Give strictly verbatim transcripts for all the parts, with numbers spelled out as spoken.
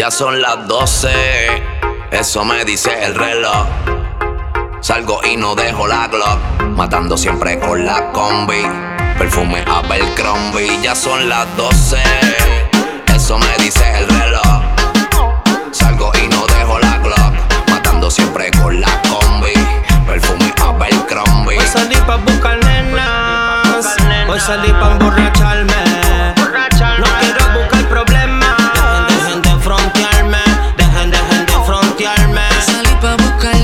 Ya son las doce, eso me dice el reloj. Salgo y no dejo la Glock, matando siempre con la combi. Perfume Abercrombie. Ya son las doce, eso me dice el reloj. Salgo y no dejo la Glock, matando siempre con la combi. Perfume Abercrombie. Hoy salí pa' buscar nenas, hoy salí pa' emborracharme. No quiero buscar problemas, dejen, dejen de frontearme, dejen, dejen de frontearme. Salí pa' buscar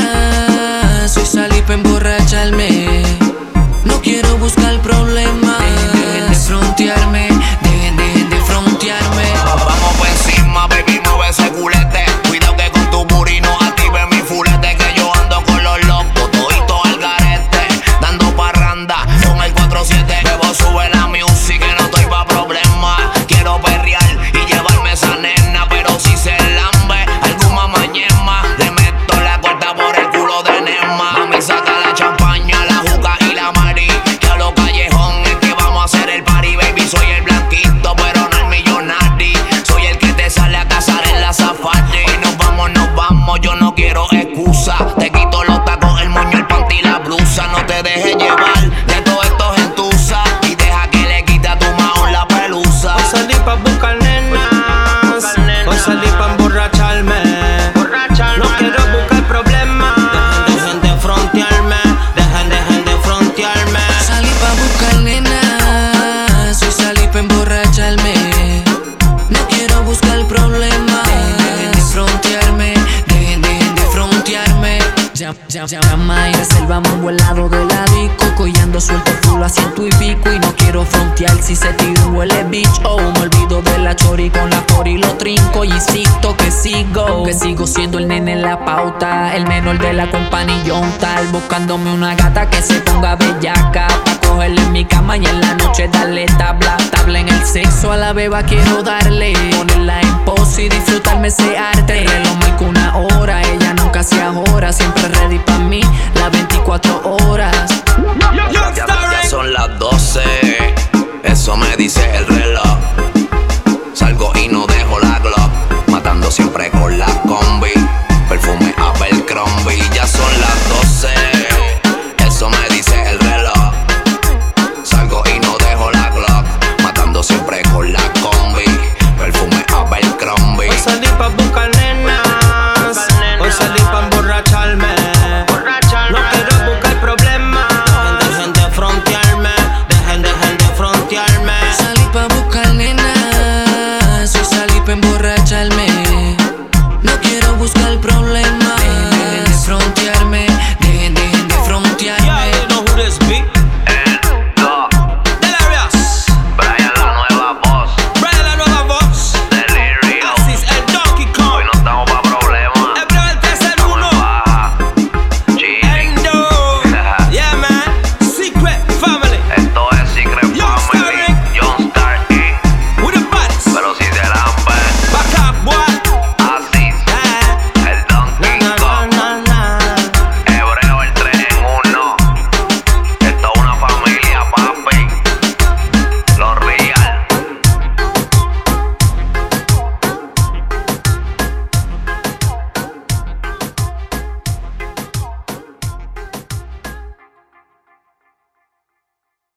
nenas, hoy salí pa' emborracharme. No quiero buscar problemas, dejen, dejen de frontearme, dejen, dejen de frontearme. Vamos por encima, baby, mueve ese culete. Cuidado que con tu booty no active mi fulete. Que yo ando con los locos, todito al garete, dando parranda con el cuatro siete. Debo sube la music, que no estoy pa' problemas. Quiero perrear y llevarme esa nena, pero si se lambe alguna mañema, le meto la corta por el culo de Nema. Mami, saca la champaña, la juca y la mari, que a lo callejón es que vamos a hacer el party, baby. Soy el blanquito, pero no el millonario. Soy el que te sale a cazar en la safari. Y nos vamos, nos vamos, yo no quiero excusa. Te quito los tacos, el moño, el panty y la blusa. No te dejes llevar de todo esto gentuza y deja que le quite a tu maón la pelusa. Hoy salí pa' buscar nenas, hoy salí pa' emborracharme. No quiero buscar problemas, dejen, dejen de frontearme, dejen, dejen de frontearme. Salí pa' buscar nenas, hoy salí pa' emborracharme. No quiero buscar problemas, dejen de frontearme, dejen, dejen de frontearme. Ya, ya, ya, llama y reservamos un buen lado de la disco, collando suelto full a ciento y pico. Y no quiero frontear si se tira un huele bitch. Oh, me olvido de la chori con la tori, lo trinco y insisto que sigo, que sigo siendo el nene en la pauta, el menor de la compañía tal, buscándome una gata que se ponga bellaca, pa' cogerle en mi cama y en la noche darle tabla, tabla en el sexo a la beba quiero darle, ponerla en pose y disfrutarme ese arte. El reloj marca una hora, ella nunca se ahora, siempre ready pa' mí, las veinticuatro horas. Ya, ya son las doce,